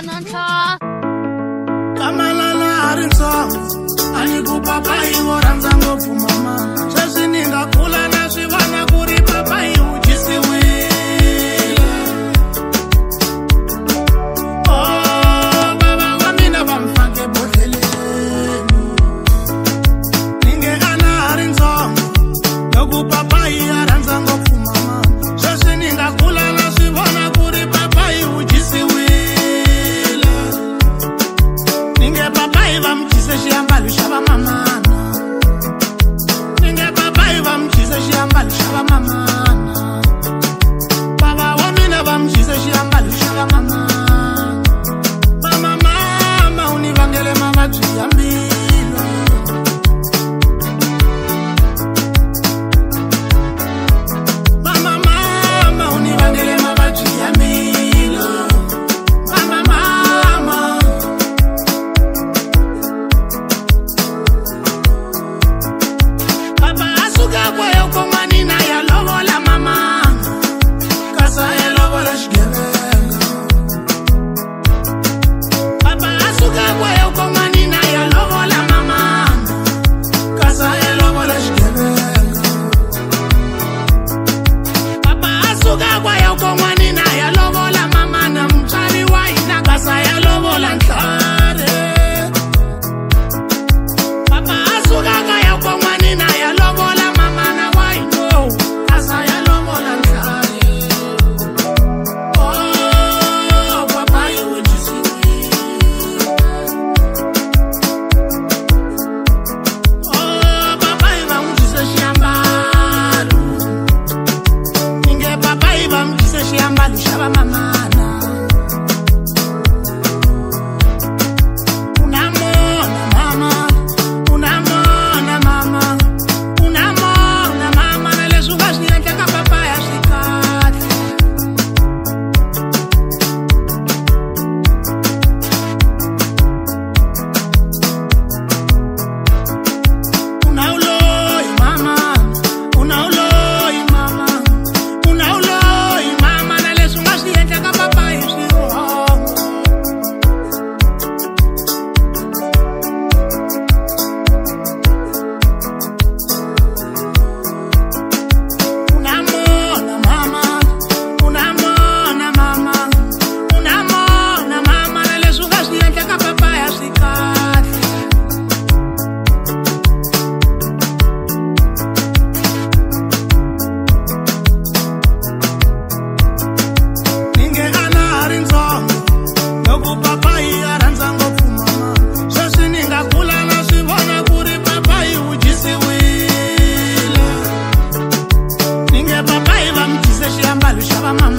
nanhla kamalala harintsongo ani ku papa hi wo rhandza ngopfu mama sweswi ni nga kula na swi vona ku ri papa hi ujisiwile baba wa mina va mfake bodleleni ni nge ana harintsongo loko papa hi ya rhandza ngopfu mama sweswi ni nga kula na swi vona ku ri papa hi ujisiwile ni nge papa hi va mchise xiambalo xa va mamana ni nge papa hi va mchise xiambalo xa va mamana baba wa mina va mchise xiambalo xa va mamana mama u ni vangele mavabyi ya mbilu mama u ni vangele mavabyi ya mbilu mama papa asuka kwayo komani na ya lovola mama kasa ya lovola xigevenga papa asuka kwayo komani na ya lovola mama kasa ya lovola xigevenga papa asuka kwayo komani na ya lovola mama na mutswari wa hina kasa ya lovola nhlare papa asuka kaya komani na ya lovola mama na wa hina kasa ya lovola nhlare papa hi ujisiwile papa hi va n'wi xiambalo ni nge papa hi va n'wi xiambalo xa va mamana unamona mama unamona mama na leswi u nga swi endla ka papa ya swi kahle unawuloyi mama na leswi u nga swi endla ka papa hi swihongo unamona mama na leswi u nga swi endla ka papa ya swi kahle ni nge ana harintsongo loko papa hi ya rhandza ngopfu mama sweswi ni nga kula na swi vona ku ri papa hi ujisiwile ni nge papa hi va mchise xiambalo xa va mama